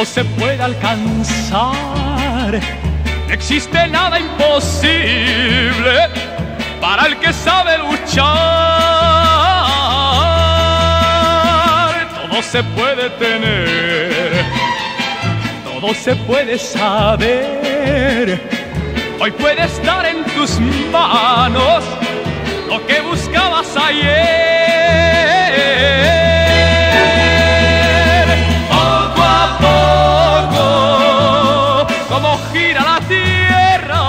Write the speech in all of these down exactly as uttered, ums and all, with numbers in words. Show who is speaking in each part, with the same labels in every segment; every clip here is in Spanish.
Speaker 1: todo se puede alcanzar. No existe nada imposible para el que sabe luchar. Todo se puede tener, todo se puede saber. Hoy puede estar en tus manos lo que buscabas ayer. Poco a poco, como gira la tierra,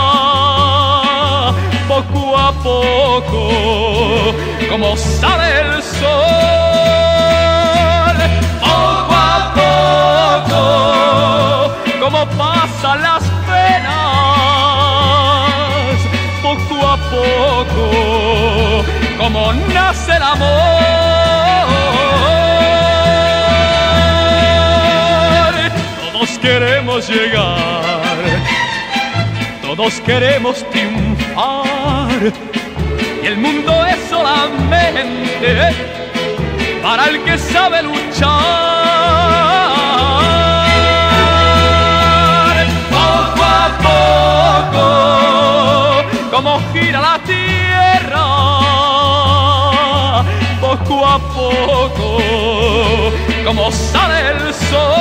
Speaker 1: poco a poco, como sale el sol, poco a poco, como pasan las penas, poco a poco, como nace el amor. Todos queremos llegar, todos queremos triunfar, y el mundo es solamente para el que sabe luchar. Poco a poco, como gira la tierra, poco a poco, como sale el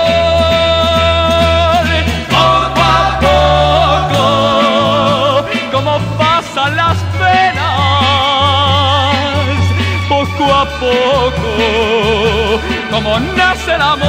Speaker 1: sol, poco a poco, como pasan las penas, poco a poco, como nace el amor.